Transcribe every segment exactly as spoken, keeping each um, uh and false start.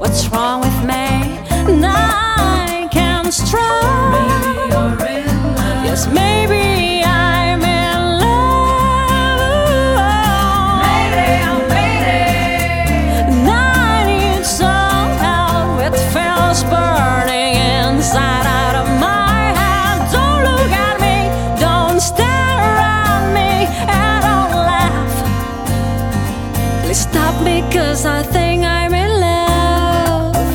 What's wrong with me? And I can't strong. Maybe you're in love. Yes, maybe I'm in love. Mayday, oh mayday. And I need some help. It feels burning inside out of my head. Don't look at me, don't stare at me, and don't laugh. Please stop me, 'cause I think I'm in love.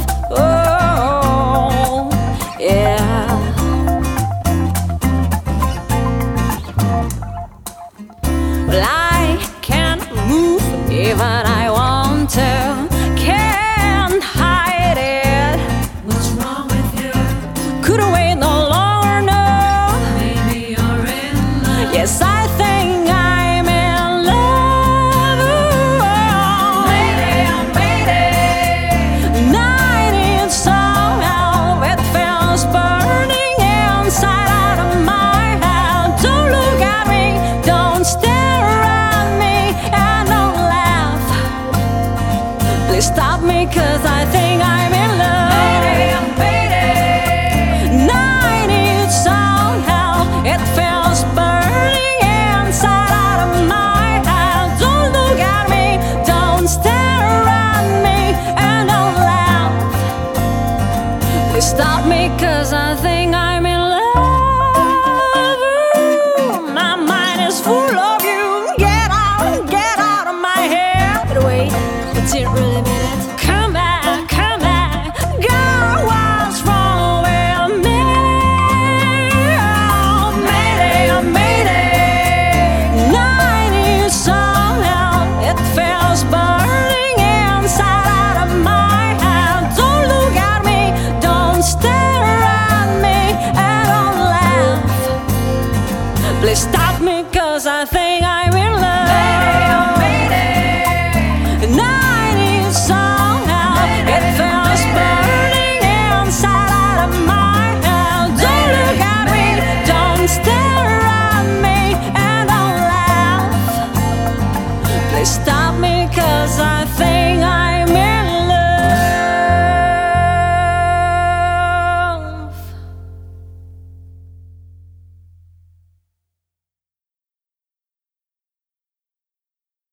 Oh, yeah. Well, I can't move even I want to. Can't hide it. What's wrong with you? Couldn't wait no longer, no. Maybe you're in love. Yes, I think I'm in love. Mayday, oh mayday. And I need some help. It feels burning inside out of my head. Don't look at me, don't stare at me, and don't laugh. Please stop me, 'cause I think I'm in love. Mayday, oh mayday. And I need some help. It feels burning inside out of my head. Don't look at me, don't stare at me, and don't laugh. Please stop me, 'cause I think I'm in love. My mind is full of you. Get out, get out of my head. Wait, I didn't really mean it. Come back, come back. Girl, what's wrong with me? Oh, mayday, oh, mayday. And I need some help. It feels burning inside out of my head. Don't look at me, don't stare at me, and don't laugh. Please stop me, 'cause I think